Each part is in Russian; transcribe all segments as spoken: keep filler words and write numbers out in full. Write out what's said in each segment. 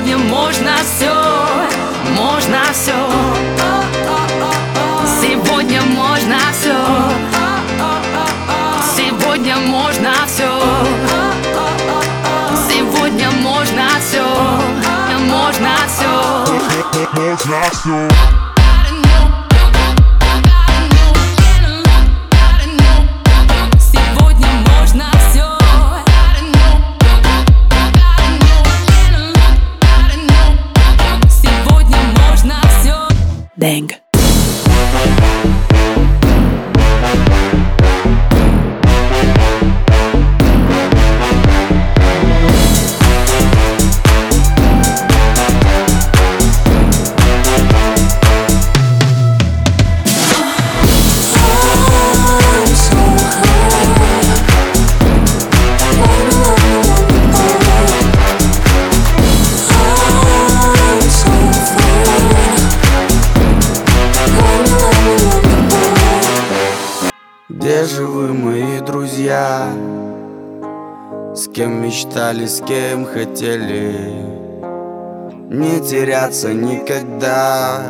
Сегодня можно все, можно все. Сегодня можно все. Сегодня можно все. Сегодня можно все. Можно все. Можно все. Bang. Где же вы, мои друзья? С кем мечтали, с кем хотели не теряться никогда,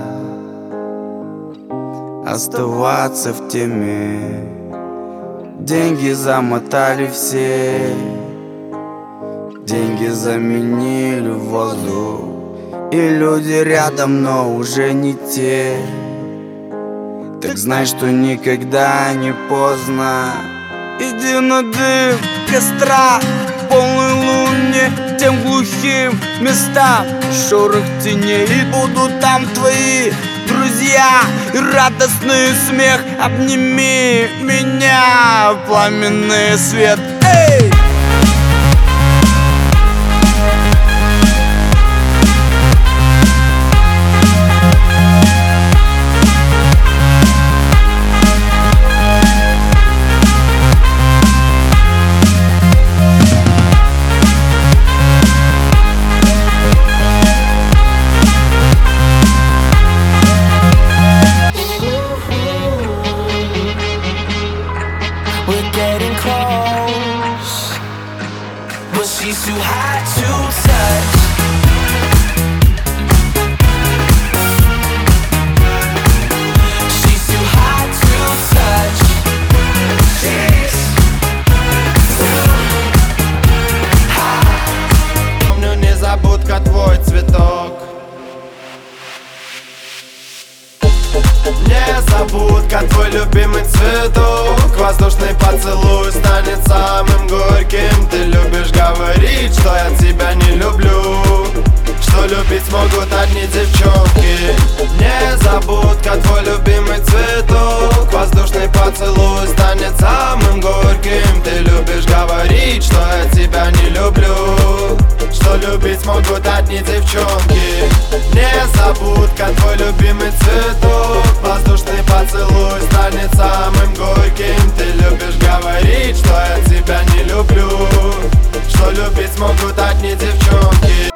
оставаться в теме. Деньги замотали все, деньги заменили воздух, и люди рядом, но уже не те. Так знай, что никогда не поздно. Иди на дым костра, полной луне, тем глухим местам, шорох теней, и будут там твои друзья и радостный смех. Обними меня, пламенный свет. Эй! We're getting close, but she's too hot to touch. She's too hot to touch. She's too hot. Помню, незабудка твой цветок. Незабудка твой любимый цветок. Воздушный поцелуй станет самым горьким. Ты любишь говорить, что я тебя не люблю, что любить могут одни девчонки. Незабудка твой любимый цветок. Воздушный поцелуй станет самым горьким. Ты любишь говорить, что я тебя не люблю, что любить могут одни девчонки. Незабудка твой любимый цветок. Воздушный поцелуй станет самым горьким. Ты любишь говорить, что я тебя не люблю, что любить могут одни девчонки.